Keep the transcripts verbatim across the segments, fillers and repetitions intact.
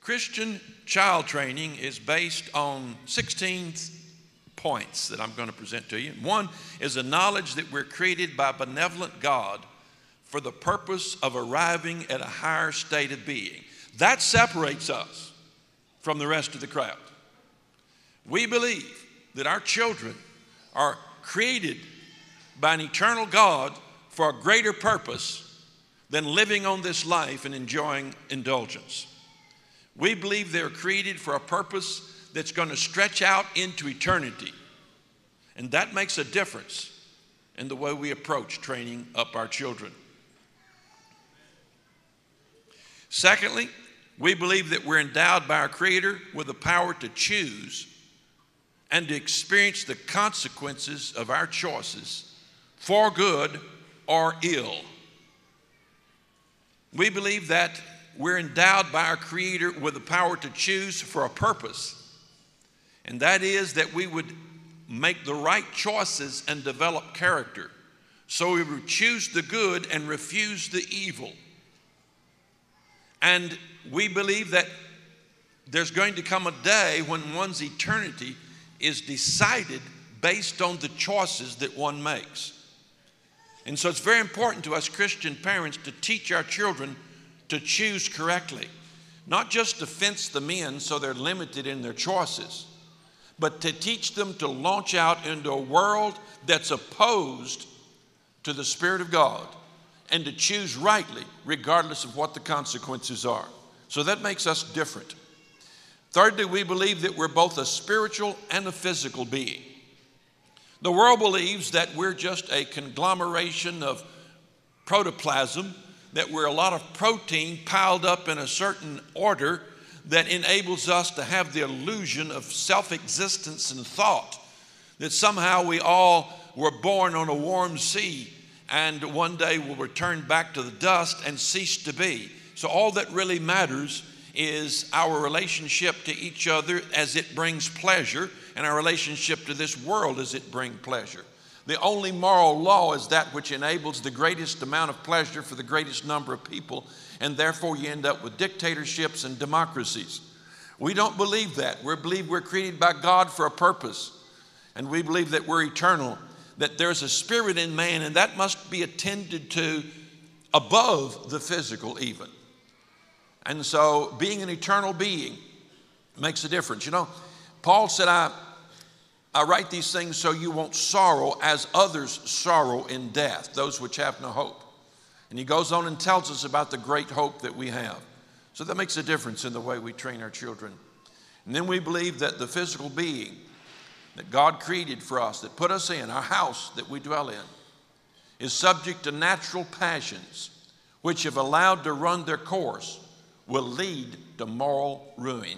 Christian child training is based on sixteen points that I'm going to present to you. One is a knowledge that we're created by a benevolent God for the purpose of arriving at a higher state of being. That separates us from the rest of the crowd. We believe that our children are created by an eternal God for a greater purpose than living on this life and enjoying indulgence. We believe they're created for a purpose that's going to stretch out into eternity. And that makes a difference in the way we approach training up our children. Secondly, we believe that we're endowed by our Creator with the power to choose and to experience the consequences of our choices for good or ill. We believe that we're endowed by our Creator with the power to choose for a purpose, and that is that we would make the right choices and develop character. So we would choose the good and refuse the evil. And we believe that there's going to come a day when one's eternity is decided based on the choices that one makes. And so it's very important to us Christian parents to teach our children to choose correctly, not just to fence them in so they're limited in their choices, but to teach them to launch out into a world that's opposed to the Spirit of God and to choose rightly regardless of what the consequences are. So that makes us different. Thirdly, we believe that we're both a spiritual and a physical being. The world believes that we're just a conglomeration of protoplasm, that we're a lot of protein piled up in a certain order that enables us to have the illusion of self-existence and thought, that somehow we all were born on a warm sea and one day will return back to the dust and cease to be. So all that really matters is our relationship to each other as it brings pleasure, and our relationship to this world as it brings pleasure. The only moral law is that which enables the greatest amount of pleasure for the greatest number of people, and therefore you end up with dictatorships and democracies. We don't believe that. We believe we're created by God for a purpose, and we believe that we're eternal, that there's a spirit in man, and that must be attended to above the physical even. And so being an eternal being makes a difference. You know, Paul said, I I write these things so you won't sorrow as others sorrow in death, those which have no hope. And he goes on and tells us about the great hope that we have. So that makes a difference in the way we train our children. And then we believe that the physical being that God created for us, that put us in, our house that we dwell in, is subject to natural passions, which if allowed to run their course, will lead to moral ruin.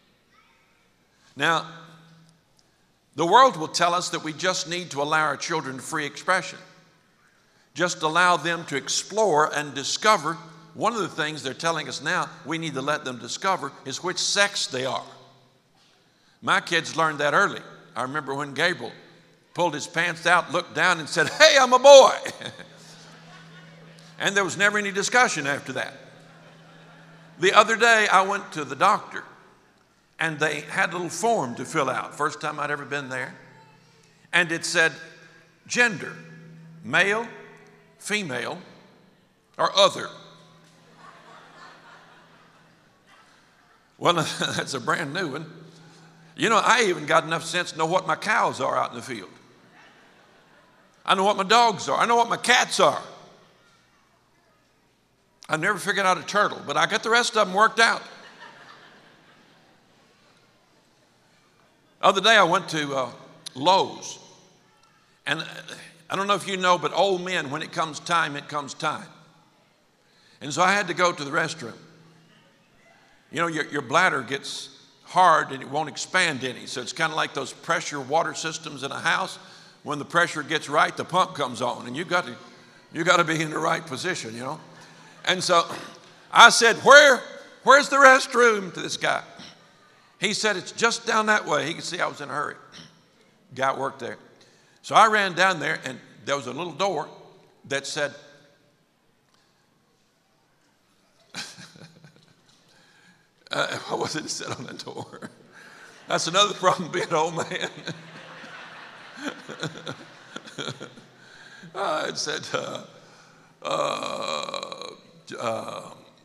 Now, the world will tell us that we just need to allow our children free expression. Just allow them to explore and discover. One of the things they're telling us now we need to let them discover is which sex they are. My kids learned that early. I remember when Gabriel pulled his pants out, looked down and said, "Hey, I'm a boy." And there was never any discussion after that. The other day I went to the doctor, and they had a little form to fill out. First time I'd ever been there. And it said, gender, male, female, or other. Well, that's a brand new one. You know, I even got enough sense to know what my cows are out in the field. I know what my dogs are. I know what my cats are. I never figured out a turtle, but I got the rest of them worked out. The other day I went to uh, Lowe's, and I don't know if you know, but old men, when it comes time, it comes time. And so I had to go to the restroom. You know, your, your bladder gets hard and it won't expand any, so it's kind of like those pressure water systems in a house. When the pressure gets right, the pump comes on, and you got to, you got to be in the right position, you know. And so I said, Where, where's the restroom, to this guy? He said, it's just down that way. He could see I was in a hurry. Guy worked there. So I ran down there, and there was a little door that said, Uh, what was it that said on the door? That's another problem being an old man. uh, it said, uh, uh, uh,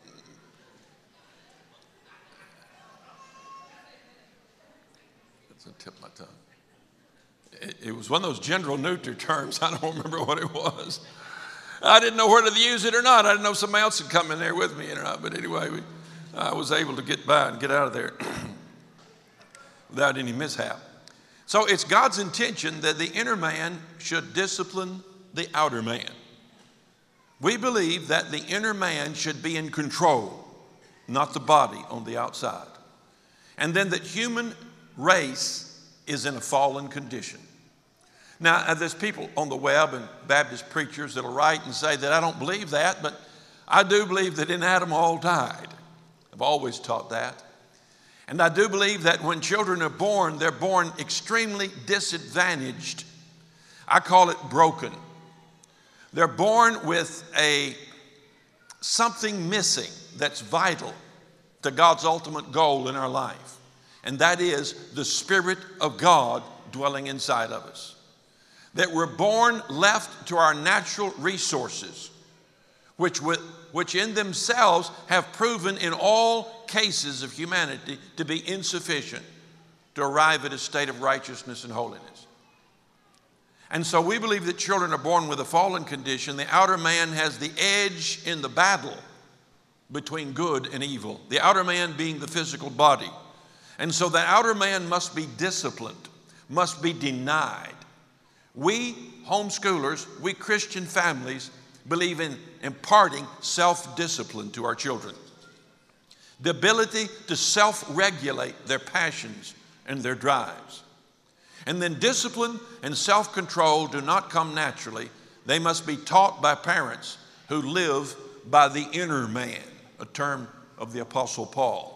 that's a tip of my tongue. It, it was one of those general neuter terms. I don't remember what it was. I didn't know whether to use it or not. I didn't know if somebody else had come in there with me or not. But anyway, we, I was able to get by and get out of there without any mishap. So it's God's intention that the inner man should discipline the outer man. We believe that the inner man should be in control, not the body on the outside. And then that human race is in a fallen condition. Now, there's people on the web and Baptist preachers that'll write and say that I don't believe that, but I do believe that in Adam all died. I've always taught that. And I do believe that when children are born, they're born extremely disadvantaged. I call it broken. They're born with a something missing that's vital to God's ultimate goal in our life. And that is the Spirit of God dwelling inside of us. That we're born left to our natural resources, which, which in themselves have proven in all cases of humanity to be insufficient to arrive at a state of righteousness and holiness. And so we believe that children are born with a fallen condition. The outer man has the edge in the battle between good and evil, the outer man being the physical body. And so the outer man must be disciplined, must be denied. We homeschoolers, we Christian families believe in imparting self-discipline to our children. The ability to self-regulate their passions and their drives. And then discipline and self-control do not come naturally. They must be taught by parents who live by the inner man, a term of the Apostle Paul.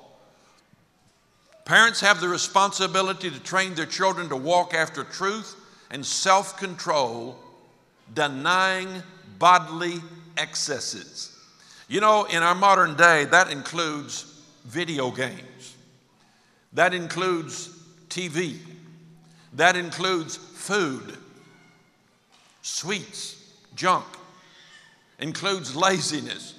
Parents have the responsibility to train their children to walk after truth and self-control, denying bodily excesses. You know, in our modern day, that includes video games. That includes T V. That includes food, sweets, junk. Includes laziness.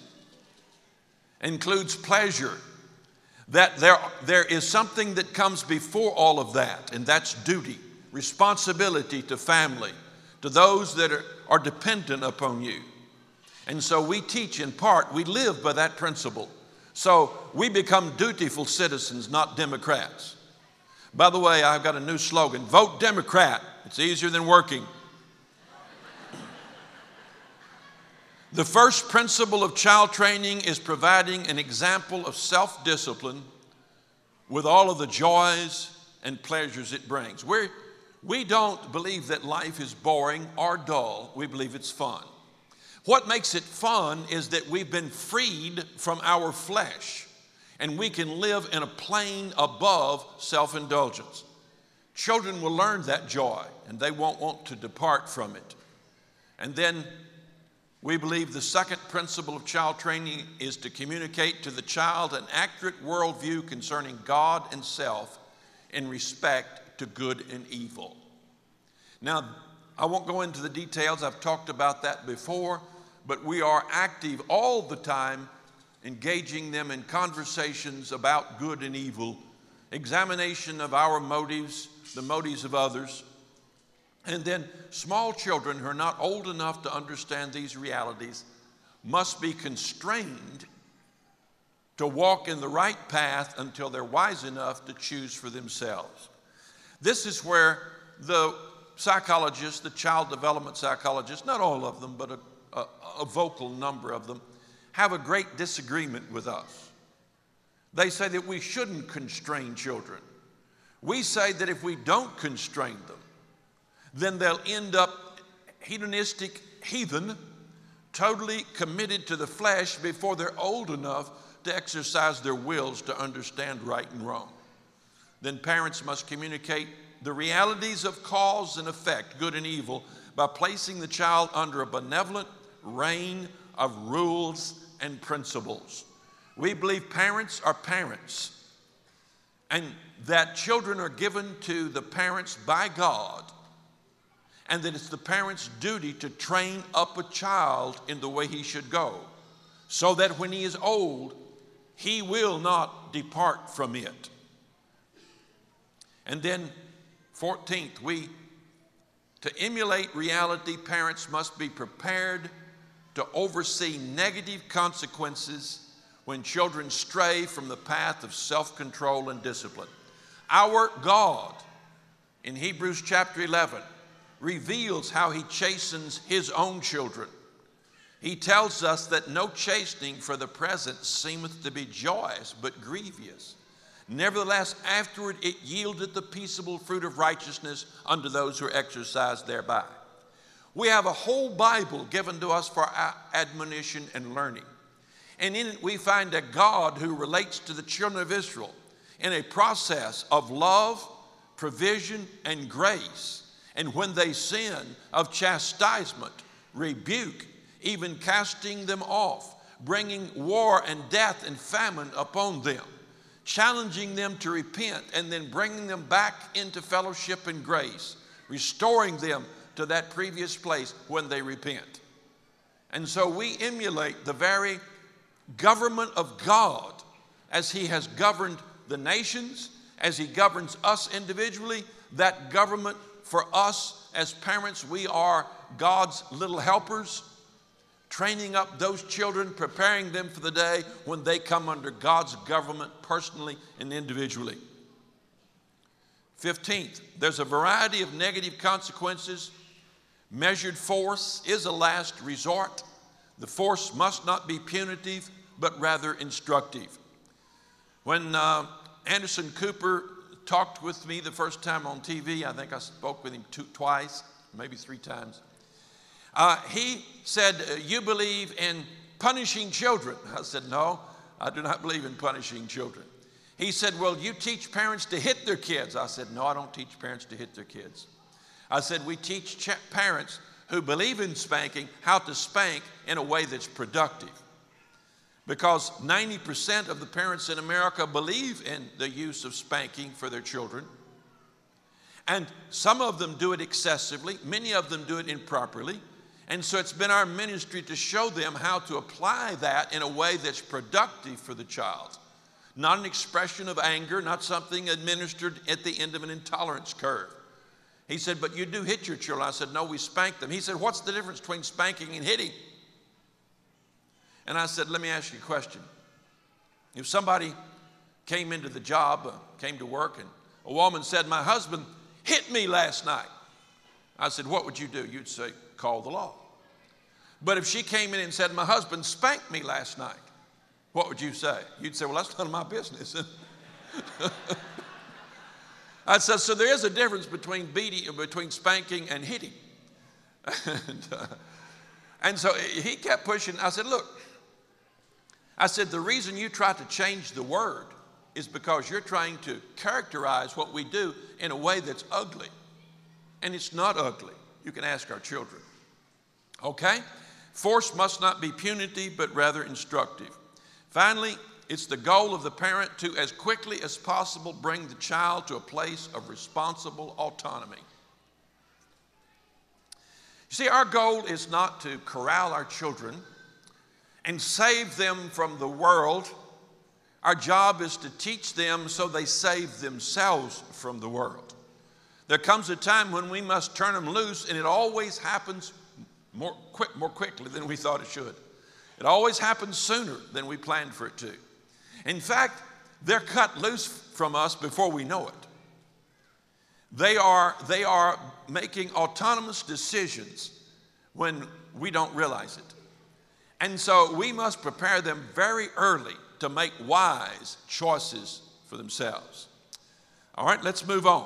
Includes pleasure. That there, there is something that comes before all of that, and that's duty, responsibility to family, to those that are, are dependent upon you. And so we teach in part, we live by that principle. So we become dutiful citizens, not Democrats. By the way, I've got a new slogan, vote Democrat. It's easier than working. The first principle of child training is providing an example of self-discipline with all of the joys and pleasures it brings. We're, we don't believe that life is boring or dull. We believe it's fun. What makes it fun is that we've been freed from our flesh and we can live in a plane above self-indulgence. Children will learn that joy and they won't want to depart from it. And then we believe the second principle of child training is to communicate to the child an accurate worldview concerning God and self in respect to good and evil. Now, I won't go into the details. I've talked about that before, but we are active all the time, engaging them in conversations about good and evil, examination of our motives, the motives of others. And then small children who are not old enough to understand these realities must be constrained to walk in the right path until they're wise enough to choose for themselves. This is where the psychologists, the child development psychologists, not all of them, but a, a, a vocal number of them, have a great disagreement with us. They say that we shouldn't constrain children. We say that if we don't constrain them, then they'll end up hedonistic heathen, totally committed to the flesh before they're old enough to exercise their wills to understand right and wrong. Then parents must communicate the realities of cause and effect, good and evil, by placing the child under a benevolent reign of rules and principles. We believe parents are parents and that children are given to the parents by God, and that it's the parent's duty to train up a child in the way he should go, so that when he is old, he will not depart from it. And then fourteenth, we, to emulate reality, parents must be prepared to oversee negative consequences when children stray from the path of self-control and discipline. Our God, in Hebrews chapter eleven, reveals how he chastens his own children. He tells us that no chastening for the present seemeth to be joyous, but grievous. Nevertheless, afterward it yieldeth the peaceable fruit of righteousness unto those who are exercised thereby. We have a whole Bible given to us for our admonition and learning. And in it we find a God who relates to the children of Israel in a process of love, provision, and grace. And when they sin, of chastisement, rebuke, even casting them off, bringing war and death and famine upon them, challenging them to repent, and then bringing them back into fellowship and grace, restoring them to that previous place when they repent. And so we emulate the very government of God as he has governed the nations, as he governs us individually. That government for us as parents, we are God's little helpers, training up those children, preparing them for the day when they come under God's government personally and individually. fifteenth, there's a variety of negative consequences. Measured force is a last resort. The force must not be punitive, but rather instructive. When uh, Anderson Cooper talked with me the first time on T V, I think I spoke with him two, twice, maybe three times. Uh, he said, you believe in punishing children? I said, no, I do not believe in punishing children. He said, well, you teach parents to hit their kids. I said, no, I don't teach parents to hit their kids. I said, we teach ch- parents who believe in spanking how to spank in a way that's productive. Because ninety percent of the parents in America believe in the use of spanking for their children. And some of them do it excessively. Many of them do it improperly. And so it's been our ministry to show them how to apply that in a way that's productive for the child. Not an expression of anger, not something administered at the end of an intolerance curve. He said, but you do hit your children. I said, no, we spank them. He said, what's the difference between spanking and hitting? And I said, let me ask you a question. If somebody came into the job, uh, came to work, and a woman said, my husband hit me last night. I said, what would you do? You'd say, call the law. But if she came in and said, my husband spanked me last night, what would you say? You'd say, well, that's none of my business. I said, so there is a difference between beating, between spanking and hitting. and, uh, and so he kept pushing. I said, look, I said, the reason you try to change the word is because you're trying to characterize what we do in a way that's ugly. And it's not ugly. You can ask our children. Okay? Force must not be punitive, but rather instructive. Finally, it's the goal of the parent to, as quickly as possible, bring the child to a place of responsible autonomy. You see, our goal is not to corral our children and save them from the world. Our job is to teach them so they save themselves from the world. There comes a time when we must turn them loose, and it always happens more, quick, more quickly than we thought it should. It always happens sooner than we planned for it to. In fact, they're cut loose from us before we know it. They are, they are making autonomous decisions when we don't realize it. And so we must prepare them very early to make wise choices for themselves. All right, let's move on.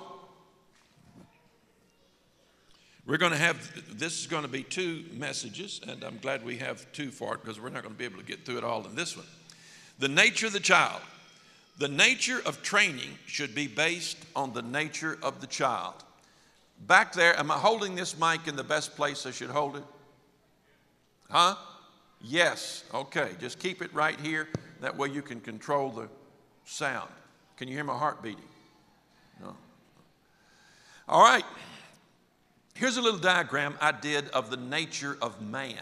We're going to have, this is going to be two messages, and I'm glad we have two for it because we're not going to be able to get through it all in this one. The nature of the child. The nature of training should be based on the nature of the child. Back there, am I holding this mic in the best place I should hold it? Huh? Yes. Okay, just keep it right here. That way you can control the sound. Can you hear my heart beating? No. All right. Here's a little diagram I did of the nature of man.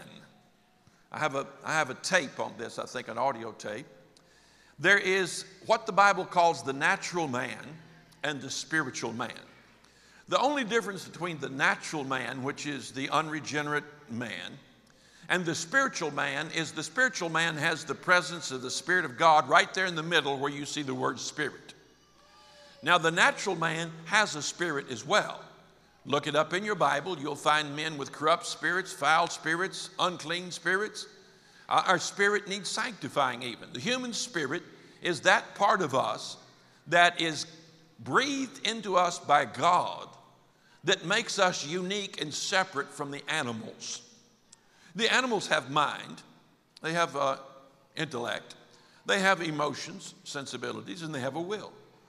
I have a, I have a tape on this, I think an audio tape. There is what the Bible calls the natural man and the spiritual man. The only difference between the natural man, which is the unregenerate man, and the spiritual man is the spiritual man has the presence of the Spirit of God right there in the middle where you see the word spirit. Now the natural man has a spirit as well. Look it up in your Bible. You'll find men with corrupt spirits, foul spirits, unclean spirits. Uh, our spirit needs sanctifying even. The human spirit is that part of us that is breathed into us by God that makes us unique and separate from the animals. The animals have mind. They have uh, intellect. They have emotions, sensibilities, and they have a will.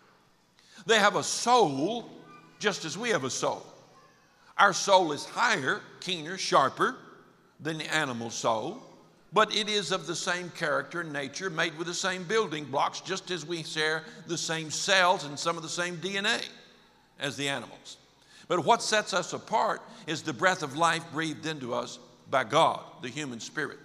They have a soul just as we have a soul. Our soul is higher, keener, sharper than the animal soul, but it is of the same character and nature, made with the same building blocks, just as we share the same cells and some of the same D N A as the animals. But what sets us apart is the breath of life breathed into us by God, the human spirit.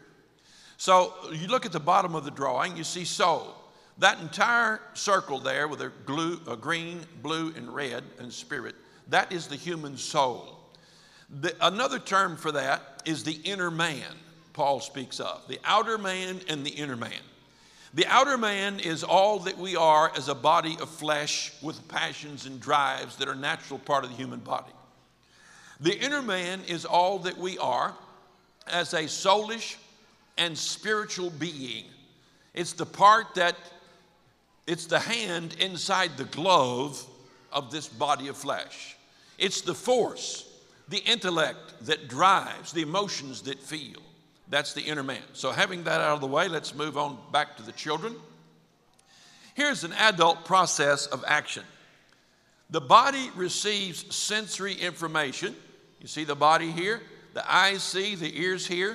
So you look at the bottom of the drawing, you see soul. That entire circle there with a, glue, a green, blue, and red and spirit, that is the human soul. The, another term for that is the inner man, Paul speaks of. The outer man and the inner man. The outer man is all that we are as a body of flesh with passions and drives that are a natural part of the human body. The inner man is all that we are as a soulish and spiritual being. It's the part that, it's the hand inside the glove of this body of flesh. It's the force, the intellect that drives, the emotions that feel. That's the inner man. So having that out of the way, let's move on back to the children. Here's an adult process of action. The body receives sensory information. You see the body here, the eyes see, the ears hear.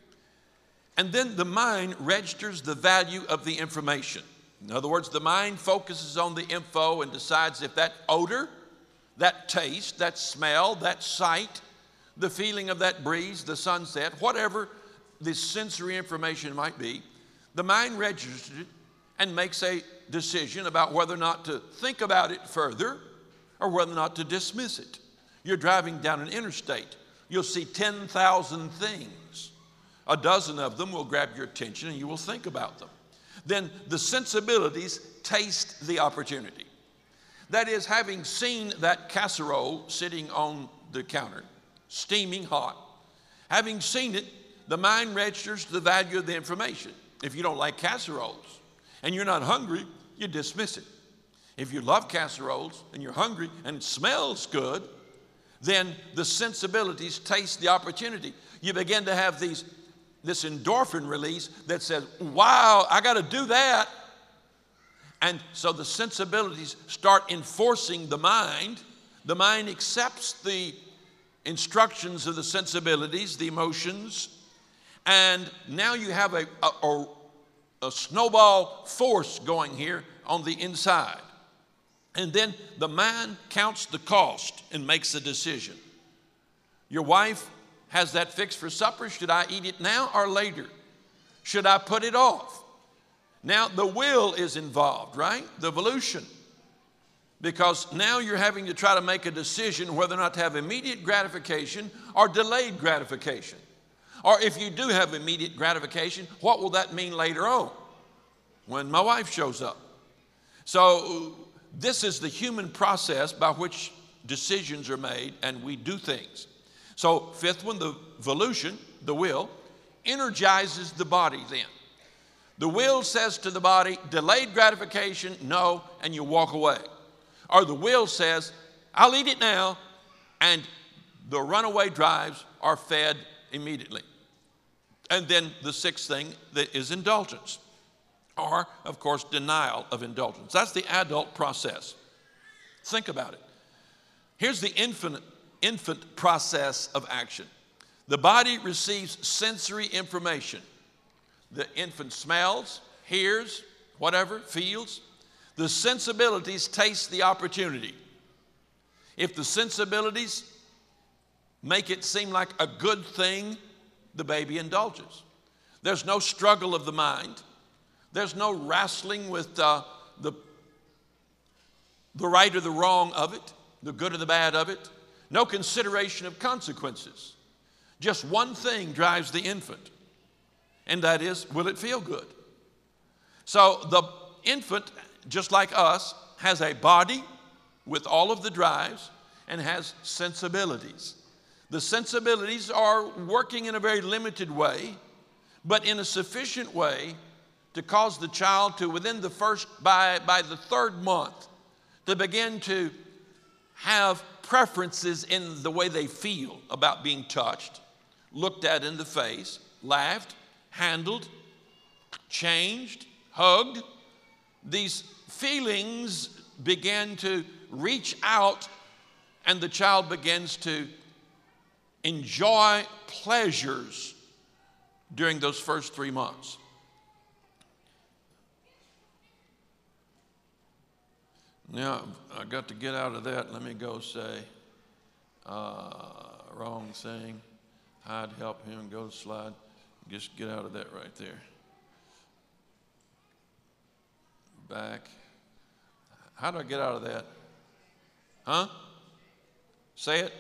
And then the mind registers the value of the information. In other words, the mind focuses on the info and decides if that odor, that taste, that smell, that sight, the feeling of that breeze, the sunset, whatever this sensory information might be, the mind registers it and makes a decision about whether or not to think about it further or whether or not to dismiss it. You're driving down an interstate. You'll see ten thousand things. A dozen of them will grab your attention and you will think about them. Then the sensibilities taste the opportunity. That is, having seen that casserole sitting on the counter, steaming hot, having seen it, the mind registers the value of the information. If you don't like casseroles and you're not hungry, you dismiss it. If you love casseroles and you're hungry and it smells good, then the sensibilities taste the opportunity. You begin to have these, this endorphin release that says, wow, I got to do that. And so the sensibilities start enforcing the mind. The mind accepts the instructions of the sensibilities, the emotions, and now you have a, a, a snowball force going here on the inside. And then the mind counts the cost and makes a decision. Your wife has that fixed for supper. Should I eat it now or later? Should I put it off? Now the will is involved, right? The volition. Because now you're having to try to make a decision whether or not to have immediate gratification or delayed gratification. Or if you do have immediate gratification, what will that mean later on when my wife shows up? So this is the human process by which decisions are made and we do things. So fifth one, the volition, the will, energizes the body then. The will says to the body, delayed gratification, no, and you walk away. Or the will says, I'll eat it now, and the runaway drives are fed immediately. And then the sixth thing that is indulgence, or of course denial of indulgence. That's the adult process. Think about it. Here's the infant, infant process of action. The body receives sensory information. The infant smells, hears, whatever, feels. The sensibilities taste the opportunity. If the sensibilities make it seem like a good thing, the baby indulges. There's no struggle of the mind. There's no wrestling with uh, the, the right or the wrong of it, the good or the bad of it. No consideration of consequences. Just one thing drives the infant, and that is, will it feel good? So the infant, just like us, has a body with all of the drives and has sensibilities. The sensibilities are working in a very limited way, but in a sufficient way to cause the child to, within the first, by, by the third month, to begin to have preferences in the way they feel about being touched, looked at in the face, laughed, handled, changed, hugged. These feelings begin to reach out, and the child begins to enjoy pleasures during those first three months. Now, I got to get out of that. Let me go say, uh, wrong thing. Hide, help him, go slide. Just get out of that right there. Back. How do I get out of that? Huh? Say it.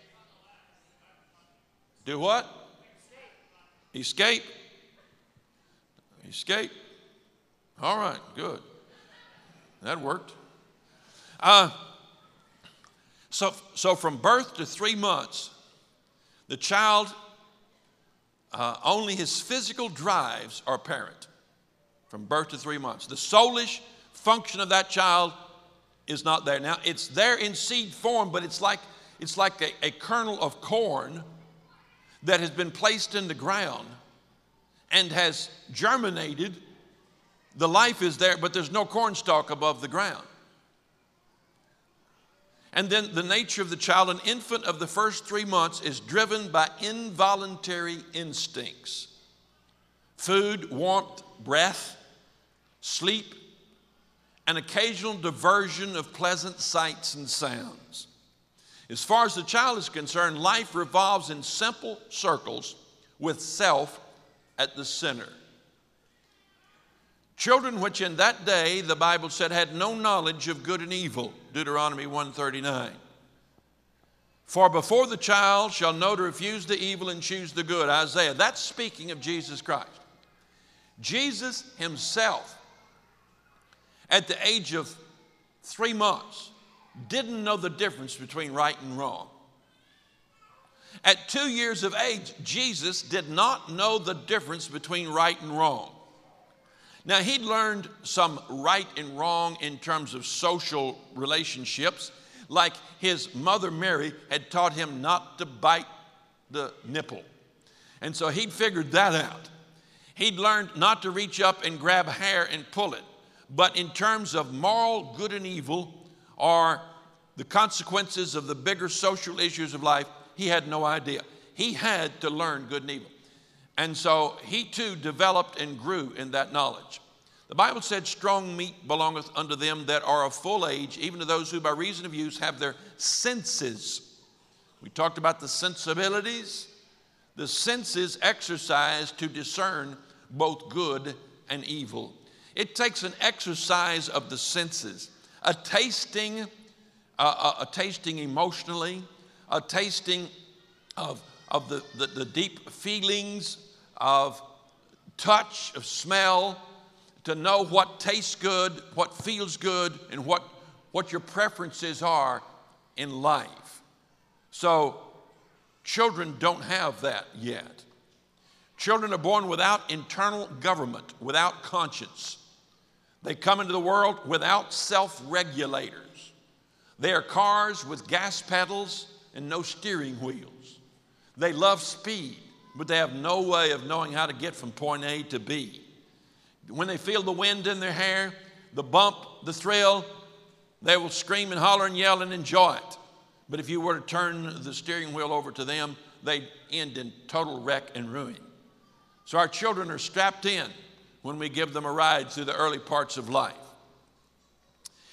Do what? Escape. Escape. All right, good. That worked. Uh, so, so from birth to three months, the child, uh, only his physical drives are apparent. From birth to three months. The soulish function of that child is not there. Now, it's there in seed form, but it's like, it's like a, a kernel of corn that has been placed in the ground and has germinated. The life is there, but there's no corn stalk above the ground. And then the nature of the child, an infant of the first three months is driven by involuntary instincts. Food, warmth, breath, sleep, an occasional diversion of pleasant sights and sounds. As far as the child is concerned, life revolves in simple circles with self at the center. Children which in that day, the Bible said, had no knowledge of good and evil, Deuteronomy one thirty-nine. For before the child shall know to refuse the evil and choose the good, Isaiah. That's speaking of Jesus Christ. Jesus himself, at the age of three months, didn't know the difference between right and wrong. At two years of age, Jesus did not know the difference between right and wrong. Now, he'd learned some right and wrong in terms of social relationships, like his mother Mary had taught him not to bite the nipple. And so he'd figured that out. He'd learned not to reach up and grab hair and pull it. But in terms of moral good and evil, or the consequences of the bigger social issues of life, he had no idea. He had to learn good and evil. And so he too developed and grew in that knowledge. The Bible said, strong meat belongeth unto them that are of full age, even to those who by reason of use have their senses. We talked about the sensibilities. The senses exercised to discern both good and evil. It takes an exercise of the senses, a tasting, uh, a, a tasting emotionally, a tasting of, of the, the, the deep feelings of touch, of smell, to know what tastes good, what feels good, and what, what your preferences are in life. So children don't have that yet. Children are born without internal government, without conscience. They come into the world without self-regulators. They are cars with gas pedals and no steering wheels. They love speed, but they have no way of knowing how to get from point A to B. When they feel the wind in their hair, the bump, the thrill, they will scream and holler and yell and enjoy it. But if you were to turn the steering wheel over to them, they'd end in total wreck and ruin. So our children are strapped in when we give them a ride through the early parts of life.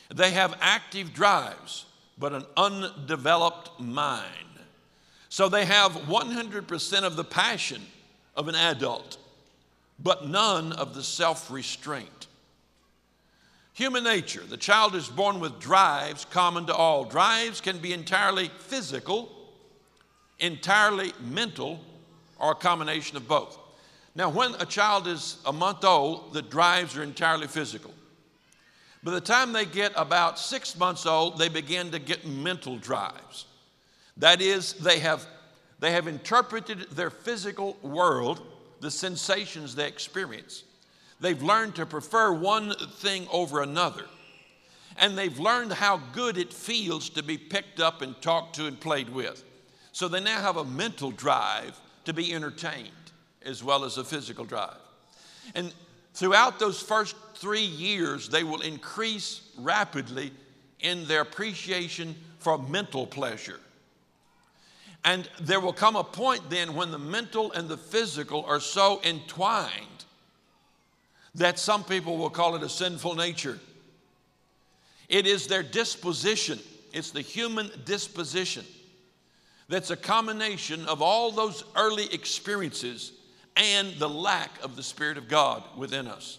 They have active drives, but an undeveloped mind. So they have one hundred percent of the passion of an adult, but none of the self-restraint. Human nature, the child is born with drives common to all. Drives can be entirely physical, entirely mental, or a combination of both. Now, when a child is a month old, the drives are entirely physical. By the time they get about six months old, they begin to get mental drives. That is, they have, they have interpreted their physical world, the sensations they experience. They've learned to prefer one thing over another. And they've learned how good it feels to be picked up and talked to and played with. So they now have a mental drive to be entertained as well as a physical drive. And throughout those first three years, they will increase rapidly in their appreciation for mental pleasure. And there will come a point then when the mental and the physical are so entwined that some people will call it a sinful nature. It is their disposition. It's the human disposition that's a combination of all those early experiences and the lack of the Spirit of God within us.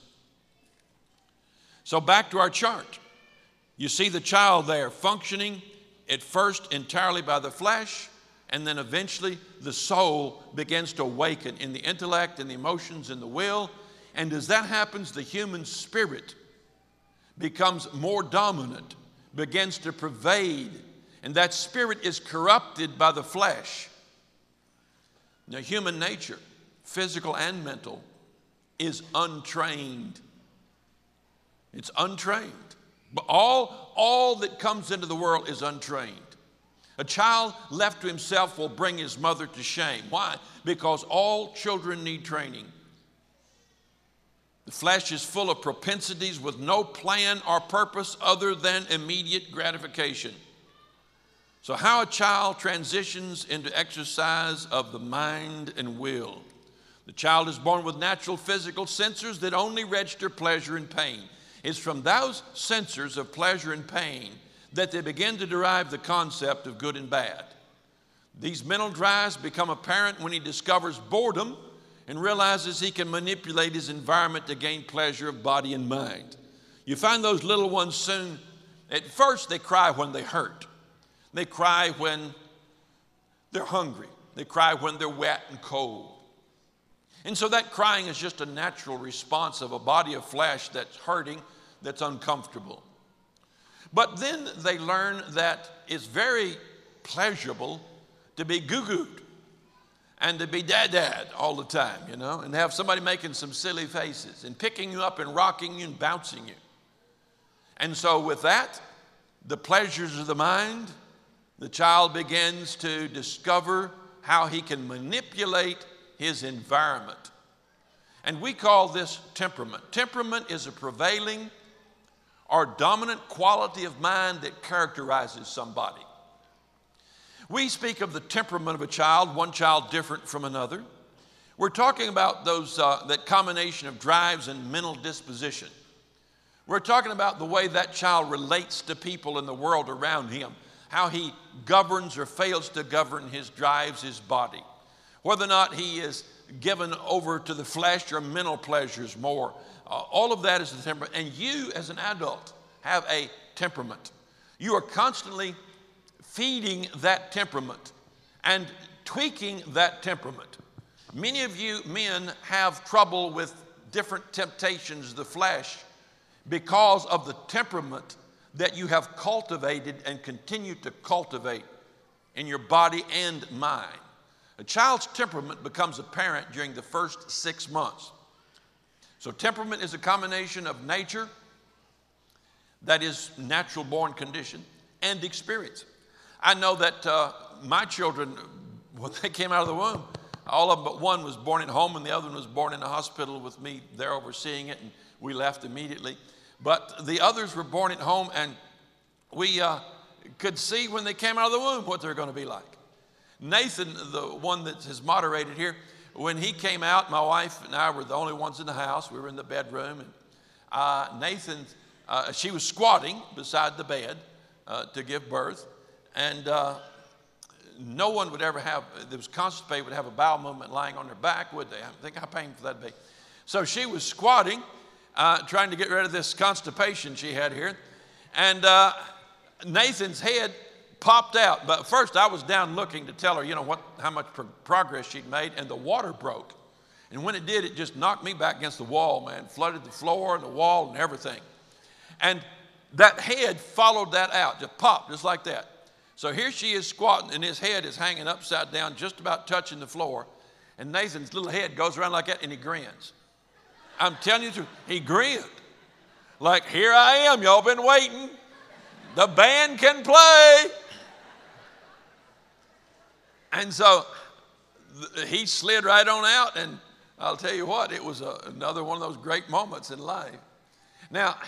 So back to our chart. You see the child there functioning at first entirely by the flesh, and then eventually the soul begins to awaken in the intellect and the emotions and the will. And as that happens, the human spirit becomes more dominant, begins to pervade, and that spirit is corrupted by the flesh. Now, human nature, physical and mental, is untrained. It's untrained. But all, all that comes into the world is untrained. A child left to himself will bring his mother to shame. Why? Because all children need training. The flesh is full of propensities with no plan or purpose other than immediate gratification. So how a child transitions into exercise of the mind and will. The child is born with natural physical sensors that only register pleasure and pain. It's from those sensors of pleasure and pain that they begin to derive the concept of good and bad. These mental drives become apparent when he discovers boredom and realizes he can manipulate his environment to gain pleasure of body and mind. You find those little ones soon, at first they cry when they hurt. They cry when they're hungry. They cry when they're wet and cold. And so that crying is just a natural response of a body of flesh that's hurting, that's uncomfortable. But then they learn that it's very pleasurable to be goo-gooed and to be dad-dad all the time, you know, and have somebody making some silly faces and picking you up and rocking you and bouncing you. And so with that, the pleasures of the mind, the child begins to discover how he can manipulate his environment. And we call this temperament. Temperament is a prevailing or dominant quality of mind that characterizes somebody. We speak of the temperament of a child, one child different from another. We're talking about those, uh, that combination of drives and mental disposition. We're talking about the way that child relates to people in the world around him, how he governs or fails to govern his drives, his body, whether or not he is given over to the flesh or mental pleasures more. Uh, all of that is the temperament. And you as an adult have a temperament. You are constantly feeding that temperament and tweaking that temperament. Many of you men have trouble with different temptations of the flesh because of the temperament that you have cultivated and continue to cultivate in your body and mind. A child's temperament becomes apparent during the first six months. So temperament is a combination of nature, that is natural born condition, and experience. I know that uh, my children, when they came out of the womb, all of them but one was born at home and the other one was born in the hospital with me there overseeing it, and we left immediately. But the others were born at home, and we uh, could see when they came out of the womb what they're going to be like. Nathan, the one that has moderated here, when he came out, my wife and I were the only ones in the house. We were in the bedroom, and uh, Nathan uh, she was squatting beside the bed uh, to give birth. And uh, no one would ever have, that was constipated would have a bowel movement lying on their back, would they? I think how painful that'd be. So she was squatting, uh, trying to get rid of this constipation she had here. And uh, Nathan's head popped out. But first I was down looking to tell her, you know, what, how much pro- progress she'd made, and the water broke. And when it did, it just knocked me back against the wall, man, flooded the floor and the wall and everything. And that head followed that out, just popped, just like that. So here she is squatting, and his head is hanging upside down, just about touching the floor. And Nathan's little head goes around like that, and he grins. I'm telling you the truth, he grinned. Like, here I am, y'all been waiting. The band can play. And so he slid right on out, and I'll tell you what, it was a, another one of those great moments in life. Now,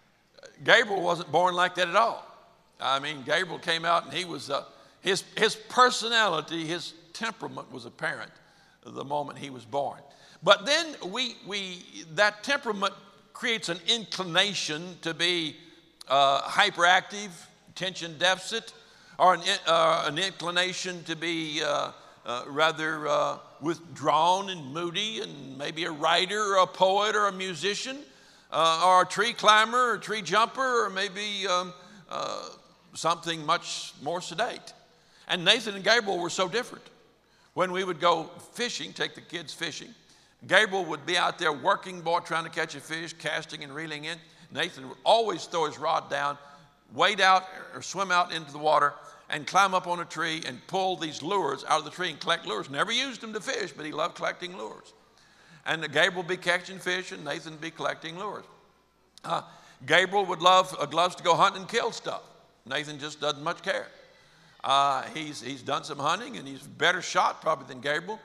Gabriel wasn't born like that at all. I mean, Gabriel came out, and he was, uh, his, his personality, his temperament was apparent the moment he was born. But then we, we, that temperament creates an inclination to be uh, hyperactive, attention deficit, or an, uh, an inclination to be uh, uh, rather uh, withdrawn and moody, and maybe a writer or a poet or a musician, uh, or a tree climber or a tree jumper, or maybe um, uh, something much more sedate. And Nathan and Gabriel were so different. When we would go fishing, take the kids fishing, Gabriel would be out there working, boy, trying to catch a fish, casting and reeling in. Nathan would always throw his rod down, wade out or swim out into the water, and climb up on a tree and pull these lures out of the tree and collect lures. Never used them to fish, but he loved collecting lures. And Gabriel would be catching fish, and Nathan would be collecting lures. Uh, Gabriel would love uh, gloves to go hunt and kill stuff. Nathan just doesn't much care. Uh, he's, he's done some hunting, and he's a better shot probably than Gabriel.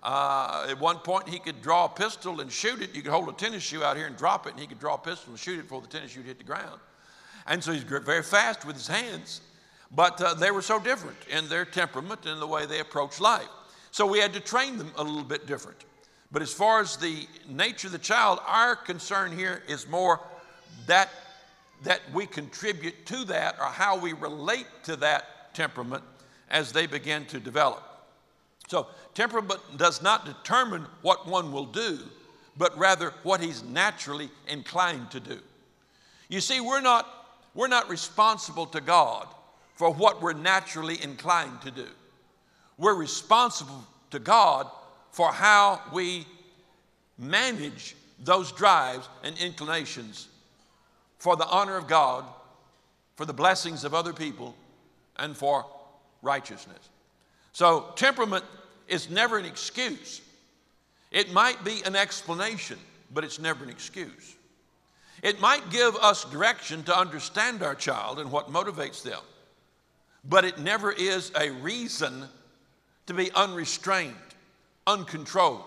Uh, at one point, he could draw a pistol and shoot it. You could hold a tennis shoe out here and drop it, and he could draw a pistol and shoot it before the tennis shoe hit the ground. And so he's very fast with his hands. But uh, they were so different in their temperament and the way they approached life. So we had to train them a little bit different. But as far as the nature of the child, our concern here is more that, that we contribute to that, or how we relate to that temperament as they begin to develop. So temperament does not determine what one will do, but rather what he's naturally inclined to do. You see, we're not, we're not responsible to God for what we're naturally inclined to do. We're responsible to God for how we manage those drives and inclinations for the honor of God, for the blessings of other people, and for righteousness. So temperament is never an excuse. It might be an explanation, but it's never an excuse. It might give us direction to understand our child and what motivates them, but it never is a reason to be unrestrained, uncontrolled.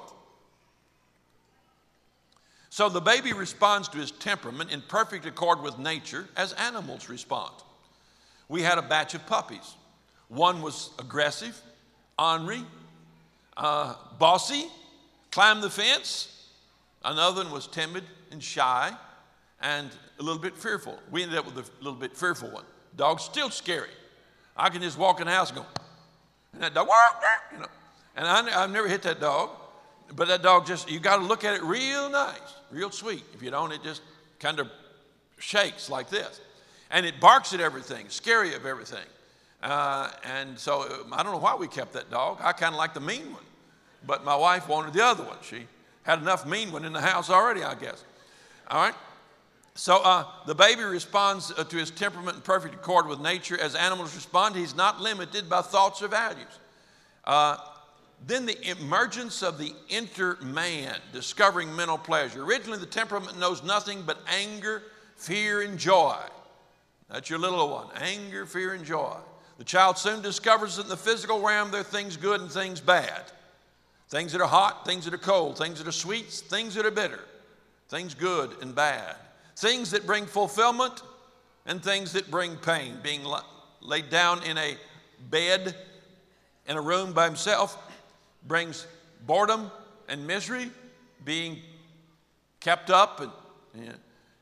So the baby responds to his temperament in perfect accord with nature as animals respond. We had a batch of puppies. One was aggressive, ornery, uh, bossy, climbed the fence. Another one was timid and shy and a little bit fearful. We ended up with a little bit fearful one. Dog's still scary. I can just walk in the house and go, and that dog, you know. And I, I've never hit that dog, but that dog just, you got to look at it real nice, real sweet. If you don't, it just kind of shakes like this. And it barks at everything, scary of everything. Uh, and so I don't know why we kept that dog. I kind of like the mean one, but my wife wanted the other one. She had enough mean one in the house already, I guess. All right. So uh, the baby responds uh, to his temperament in perfect accord with nature as animals respond. He's not limited by thoughts or values. Uh, then the emergence of the inner man, discovering mental pleasure. Originally, the temperament knows nothing but anger, fear, and joy. That's your little one, anger, fear, and joy. The child soon discovers that in the physical realm there are things good and things bad. Things that are hot, things that are cold, things that are sweet, things that are bitter, things good and bad. Things that bring fulfillment and things that bring pain. Being laid down in a bed in a room by himself brings boredom and misery. Being kept up and you know,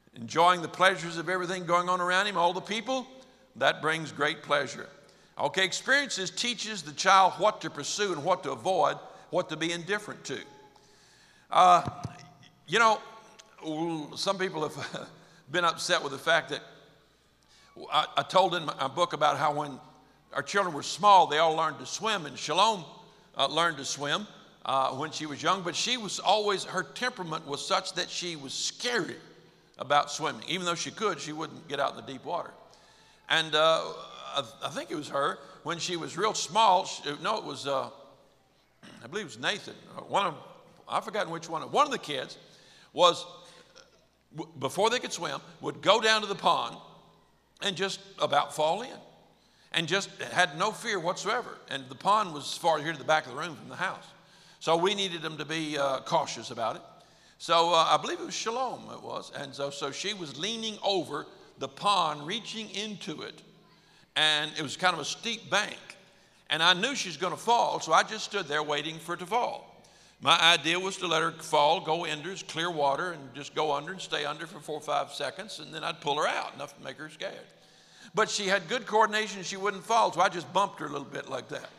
enjoying the pleasures of everything going on around him, all the people, that brings great pleasure. Okay, experiences teaches the child what to pursue and what to avoid, what to be indifferent to. Uh, you know, some people have been upset with the fact that I, I told in my book about how when our children were small, they all learned to swim, and Shalom uh, learned to swim uh, when she was young, but she was always, her temperament was such that she was scary about swimming. Even though she could, she wouldn't get out in the deep water. And uh, I, I think it was her, when she was real small, she, no, it was, uh, I believe it was Nathan, one of, I've forgotten which one, one of the kids was, before they could swim, would go down to the pond and just about fall in, and just had no fear whatsoever. And the pond was as far here to the back of the room from the house. So we needed them to be uh, cautious about it. So uh, I believe it was Shalom it was. And so, so she was leaning over the pond, reaching into it. And it was kind of a steep bank. And I knew she was going to fall, so I just stood there waiting for it to fall. My idea was to let her fall, go under, clear water, and just go under and stay under for four or five seconds, and then I'd pull her out, enough to make her scared. But she had good coordination, she wouldn't fall, so I just bumped her a little bit like that.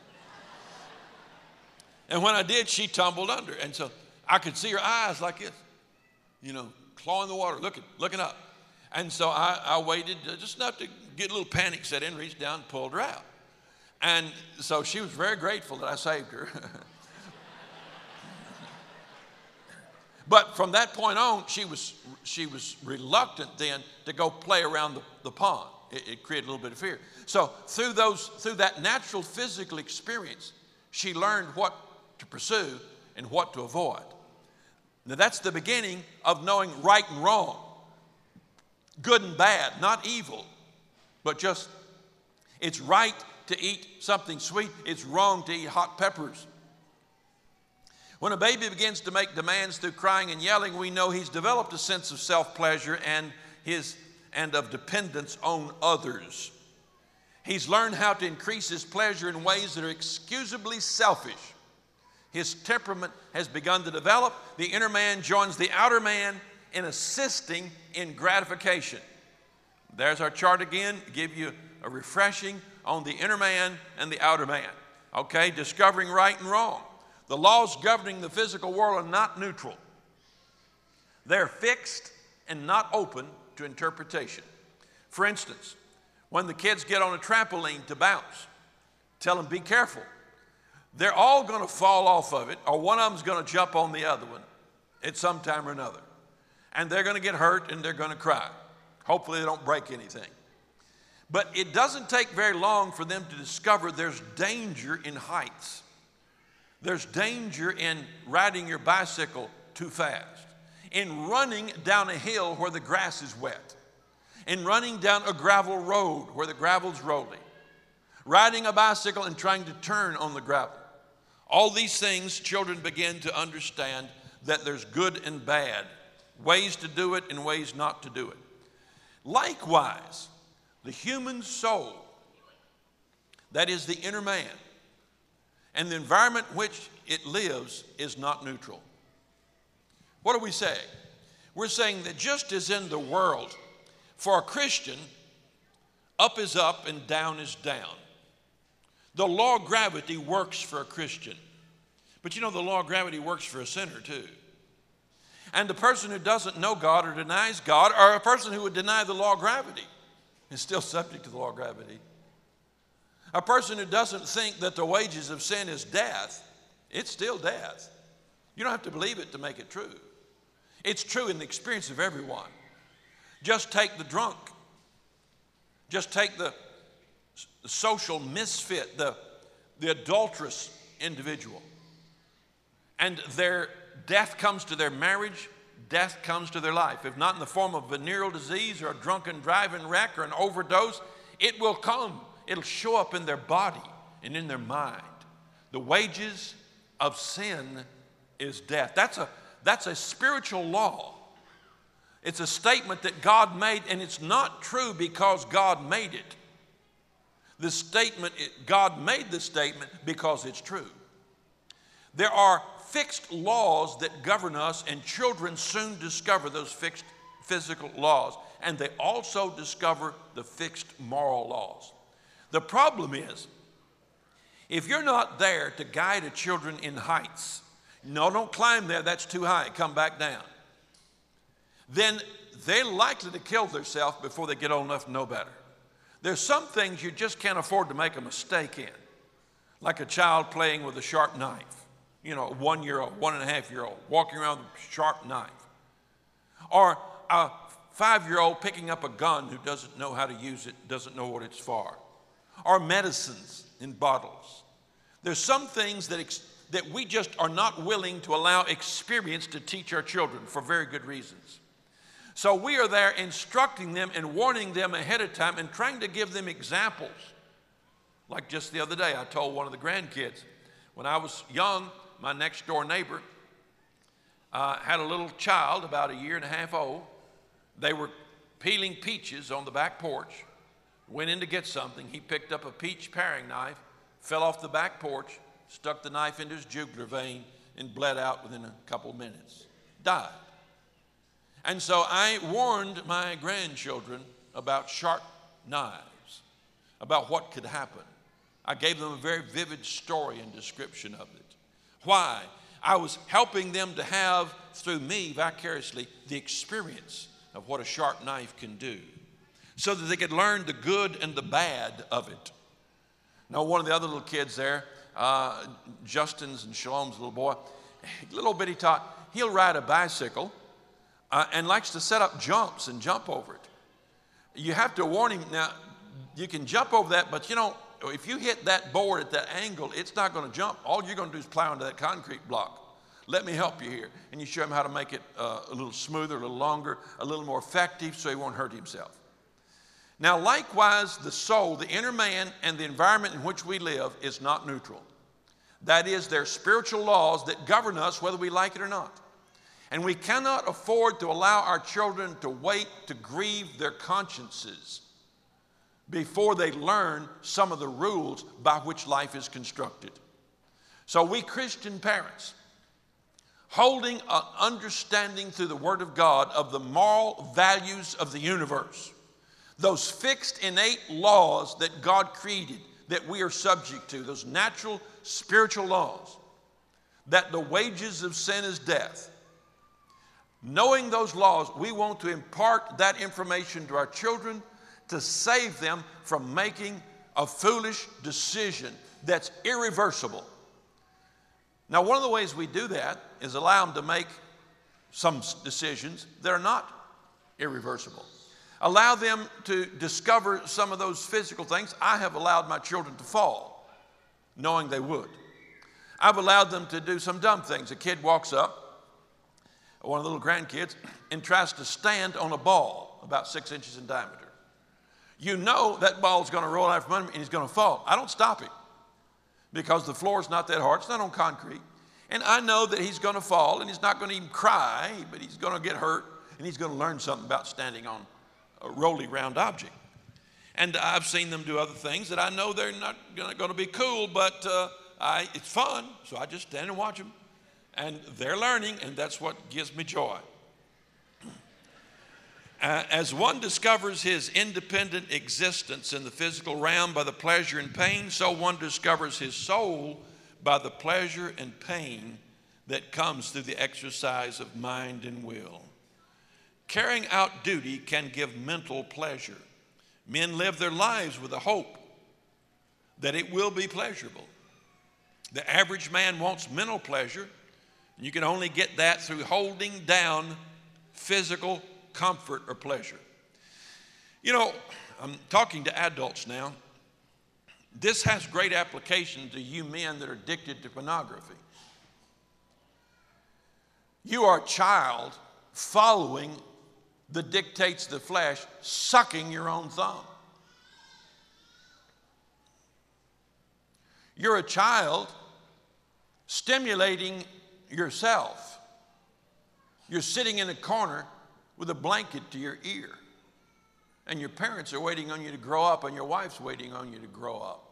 And when I did, she tumbled under. And so I could see her eyes like this, you know, clawing the water, looking, looking up. And so I, I waited just enough to get a little panic set in, reached down and pulled her out. And so she was very grateful that I saved her. But from that point on, she was, she was reluctant then to go play around the, the pond. It, it created a little bit of fear. So through, those, through that natural physical experience, she learned what to pursue and what to avoid. Now that's the beginning of knowing right and wrong, good and bad, not evil, but just it's right to eat something sweet, it's wrong to eat hot peppers. When a baby begins to make demands through crying and yelling, we know he's developed a sense of self-pleasure and, his, and of dependence on others. He's learned how to increase his pleasure in ways that are excusably selfish. His temperament has begun to develop. The inner man joins the outer man in assisting in gratification. There's our chart again, give you a refreshing on the inner man and the outer man. Okay, discovering right and wrong. The laws governing the physical world are not neutral. They're fixed and not open to interpretation. For instance, when the kids get on a trampoline to bounce, tell them, be careful. They're all going to fall off of it, or one of them's going to jump on the other one at some time or another. And they're going to get hurt and they're going to cry. Hopefully they don't break anything. But it doesn't take very long for them to discover there's danger in heights. There's danger in riding your bicycle too fast, in running down a hill where the grass is wet, in running down a gravel road where the gravel's rolling, riding a bicycle and trying to turn on the gravel. All these things, children begin to understand that there's good and bad, ways to do it and ways not to do it. Likewise, the human soul, that is the inner man, and the environment in which it lives is not neutral. What are we saying? We're saying that just as in the world, for a Christian, up is up and down is down. The law of gravity works for a Christian. But you know, the law of gravity works for a sinner too. And the person who doesn't know God or denies God, or a person who would deny the law of gravity, is still subject to the law of gravity. A person who doesn't think that the wages of sin is death, it's still death. You don't have to believe it to make it true. It's true in the experience of everyone. Just take the drunk. Just take the, the social misfit, the, the adulterous individual. And their death comes to their marriage, death comes to their life. If not in the form of venereal disease or a drunken driving wreck or an overdose, it will come. It'll show up in their body and in their mind. The wages of sin is death. That's a, that's a spiritual law. It's a statement that God made, and it's not true because God made it. The statement, God made the statement because it's true. There are fixed laws that govern us, and children soon discover those fixed physical laws, and they also discover the fixed moral laws. The problem is, if you're not there to guide the children in heights, no, don't climb there, that's too high, come back down, then they're likely to kill themselves before they get old enough to know better. There's some things you just can't afford to make a mistake in, like a child playing with a sharp knife. You know, a one-year-old, one and a half year old, walking around with a sharp knife. Or a five-year-old picking up a gun who doesn't know how to use it, doesn't know what it's for. Or medicines in bottles. There's some things that, ex- that we just are not willing to allow experience to teach our children for very good reasons. So we are there instructing them and warning them ahead of time and trying to give them examples. Like just the other day, I told one of the grandkids, when I was young, my next door neighbor uh, had a little child about a year and a half old. They were peeling peaches on the back porch, went in to get something. He picked up a peach paring knife, fell off the back porch, stuck the knife into his jugular vein, and bled out within a couple minutes. Died. And so I warned my grandchildren about sharp knives, about what could happen. I gave them a very vivid story and description of it. Why? I was helping them to have, through me vicariously, the experience of what a sharp knife can do, so that they could learn the good and the bad of it. Now, one of the other little kids there, uh, Justin's and Shalom's little boy, little bitty tot, he'll ride a bicycle uh, and likes to set up jumps and jump over it. You have to warn him. Now, you can jump over that, but you know, if you hit that board at that angle, it's not going to jump. All you're going to do is plow into that concrete block. Let me help you here. And you show him how to make it uh, a little smoother, a little longer, a little more effective so he won't hurt himself. Now, likewise, the soul, the inner man, and the environment in which we live is not neutral. That is, there are spiritual laws that govern us whether we like it or not. And we cannot afford to allow our children to wait to grieve their consciences before they learn some of the rules by which life is constructed. So we Christian parents, holding an understanding through the Word of God of the moral values of the universe, those fixed innate laws that God created that we are subject to, those natural spiritual laws, that the wages of sin is death. Knowing those laws, we want to impart that information to our children to save them from making a foolish decision that's irreversible. Now, one of the ways we do that is allow them to make some decisions that are not irreversible. Allow them to discover some of those physical things. I have allowed my children to fall, knowing they would. I've allowed them to do some dumb things. A kid walks up, one of the little grandkids, and tries to stand on a ball about six inches in diameter. You know that ball's going to roll out from under him and he's going to fall. I don't stop him because the floor's not that hard. It's not on concrete. And I know that he's going to fall and he's not going to even cry, but he's going to get hurt and he's going to learn something about standing on a rolly round object. And I've seen them do other things that I know they're not going to be cool, but uh, I, it's fun. So I just stand and watch them. And they're learning, and that's what gives me joy. Uh, as one discovers his independent existence in the physical realm by the pleasure and pain, so one discovers his soul by the pleasure and pain that comes through the exercise of mind and will. Carrying out duty can give mental pleasure. Men live their lives with a hope that it will be pleasurable. The average man wants mental pleasure, and you can only get that through holding down physical comfort or pleasure. You know, I'm talking to adults now. This has great application to you men that are addicted to pornography. You are a child following the dictates of the flesh, sucking your own thumb. You're a child stimulating yourself. You're sitting in a corner with a blanket to your ear. And your parents are waiting on you to grow up, and your wife's waiting on you to grow up.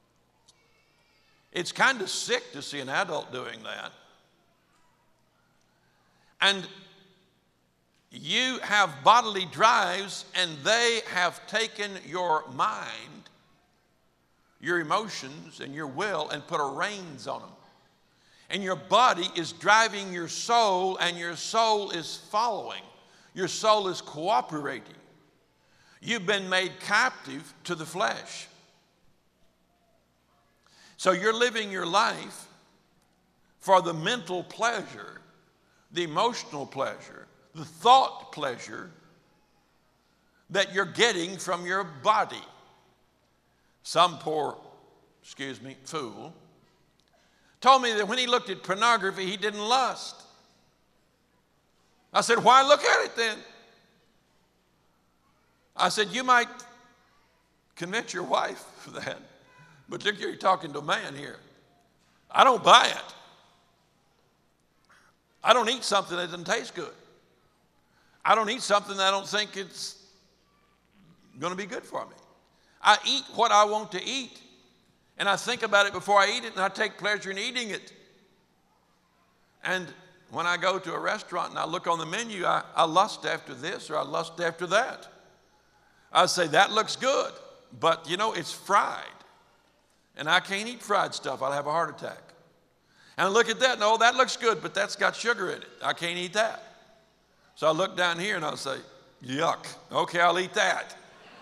It's kind of sick to see an adult doing that. And you have bodily drives, and they have taken your mind, your emotions, and your will and put a reins on them. And your body is driving your soul, and your soul is following. Your soul is cooperating. You've been made captive to the flesh. So you're living your life for the mental pleasure, the emotional pleasure, the thought pleasure that you're getting from your body. Some poor, excuse me, fool told me that when he looked at pornography, he didn't lust. I said, why look at it then? I said, you might convince your wife of that, but look, you're talking to a man here. I don't buy it. I don't eat something that doesn't taste good. I don't eat something that I don't think it's going to be good for me. I eat what I want to eat, and I think about it before I eat it, and I take pleasure in eating it. And when I go to a restaurant and I look on the menu, I, I lust after this or I lust after that. I say, that looks good, but you know, it's fried. And I can't eat fried stuff. I'll have a heart attack. And I look at that, no, that looks good, but that's got sugar in it. I can't eat that. So I look down here and I'll say, yuck, okay, I'll eat that.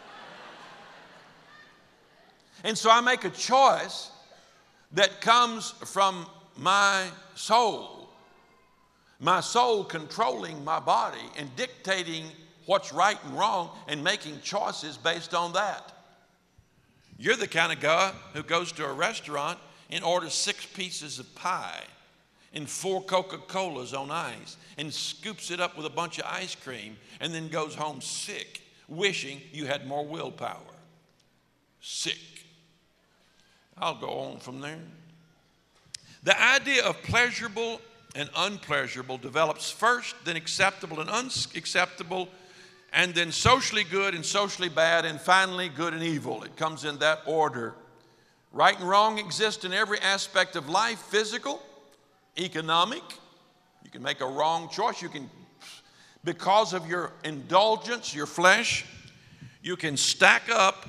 And so I make a choice that comes from my soul, my soul controlling my body and dictating what's right and wrong and making choices based on that. You're the kind of guy who goes to a restaurant and orders six pieces of pie and four Coca-Colas on ice and scoops it up with a bunch of ice cream and then goes home sick, wishing you had more willpower. Sick. I'll go on from there. The idea of pleasurable and unpleasurable develops first, then acceptable and unacceptable, and then socially good and socially bad, and finally good and evil. It comes in that order. Right and wrong exist in every aspect of life, physical, economic. You can make a wrong choice. You can, because of your indulgence, your flesh, you can stack up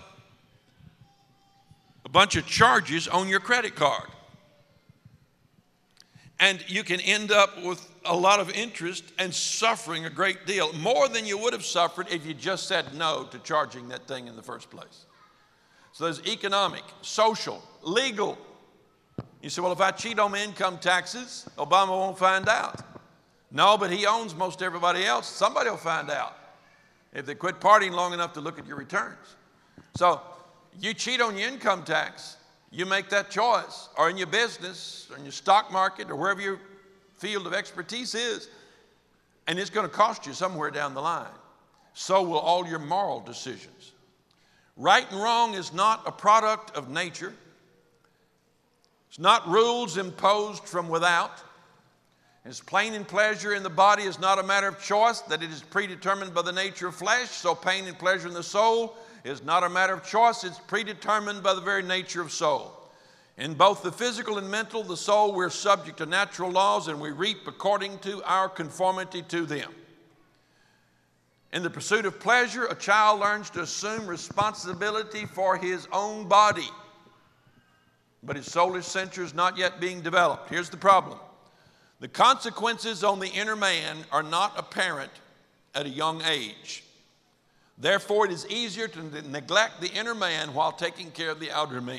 a bunch of charges on your credit card. And you can end up with a lot of interest and suffering a great deal, more than you would have suffered if you just said no to charging that thing in the first place. So there's economic, social, legal. You say, well, if I cheat on my income taxes, Obama won't find out. No, but he owns most everybody else. Somebody will find out if they quit partying long enough to look at your returns. So you cheat on your income tax, you make that choice, or in your business, or in your stock market, or wherever your field of expertise is, and it's going to cost you somewhere down the line. So will all your moral decisions. Right and wrong is not a product of nature. It's not rules imposed from without. As pain and pleasure in the body is not a matter of choice, that it is predetermined by the nature of flesh, so pain and pleasure in the soul is not a matter of choice, it's predetermined by the very nature of soul. In both the physical and mental, the soul, we're subject to natural laws, and we reap according to our conformity to them. In the pursuit of pleasure, a child learns to assume responsibility for his own body, but his soulish center is not yet being developed. Here's the problem. The consequences on the inner man are not apparent at a young age. Therefore, it is easier to neglect the inner man while taking care of the outer man.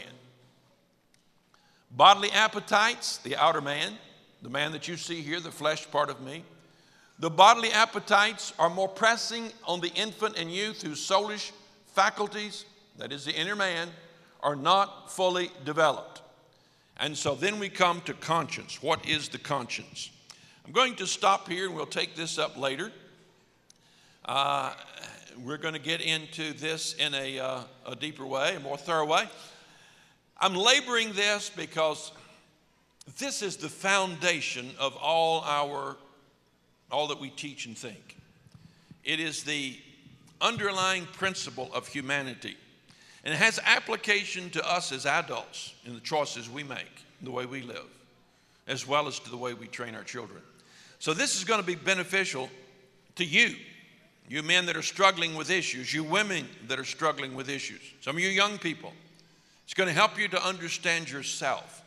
Bodily appetites, the outer man, the man that you see here, the flesh part of me. The bodily appetites are more pressing on the infant and youth whose soulish faculties, that is the inner man, are not fully developed. And so then we come to conscience. What is the conscience? I'm going to stop here and we'll take this up later. Uh, we're going to get into this in a, uh, a deeper way, a more thorough way. I'm laboring this because this is the foundation of all our, all that we teach and think. It is the underlying principle of humanity. And it has application to us as adults in the choices we make, the way we live, as well as to the way we train our children. So this is going to be beneficial to you You men that are struggling with issues, you women that are struggling with issues, some of you young people, it's going to help you to understand yourself.